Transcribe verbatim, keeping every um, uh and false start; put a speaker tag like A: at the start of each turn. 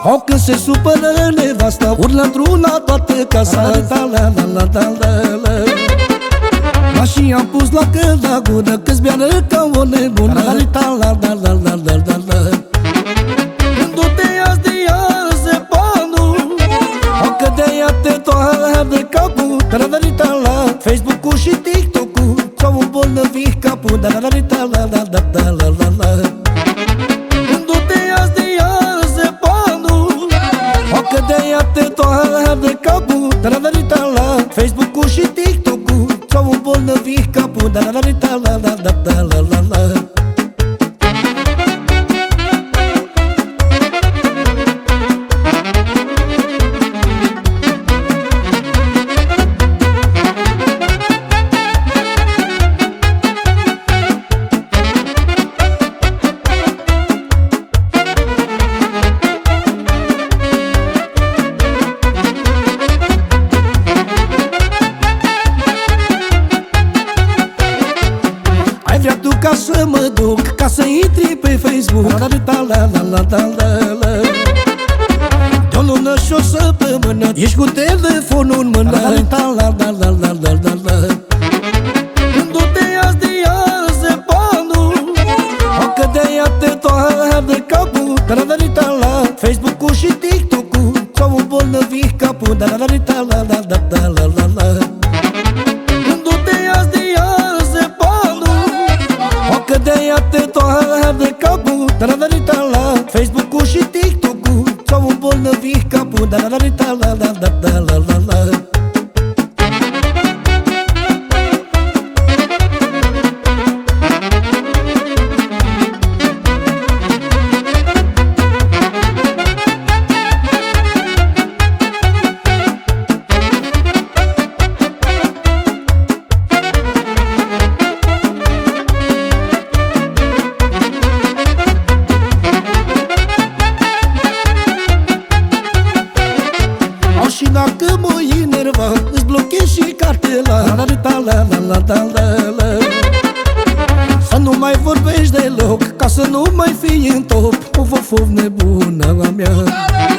A: O, când se supără nevasta, urlă într-una toată casa. La la la la la la la. La și am pus la când la gură, că-ți beară ca o nebună. La la la la la la la la la. Când tu te iați de ea, zepanul, o, că de ea te toarde capul. La la la la. Facebook-ul și TikTok-ul s-au îmbolnăvit capul. La la la la la la la la la la. Când tu te iați de ea, zepanul, o, că de ea te toarde capul. La la la la. Facebook-ul și TikTok-ul s-au îmbolnăvit capul. La la la la la la la la la. Ca să mă duc, ca să intri pe Facebook. La la la la la la la la. De o lună și o săptămână ești cu telefonul în mână. La la la la la la la la la. Când tu te iați de ea, zepanul, o, că de ea te toarde capul. La la la la. Facebook-ul și TikTok-ul s-au îmbolnăvit capul. La la la la la la la la la la. Când tu te iați de ea, că de ea te toarde capul. La la la la. Facebook-ul și TikTok-ul s-au îmbolnăvit capul. La la la la la la la la la. Și dacă mă enerva, îți blochez și cartela. La la la la la la la la. Să nu mai vorbești deloc, ca să nu mai fii în top. O, of, of, nebuna mea.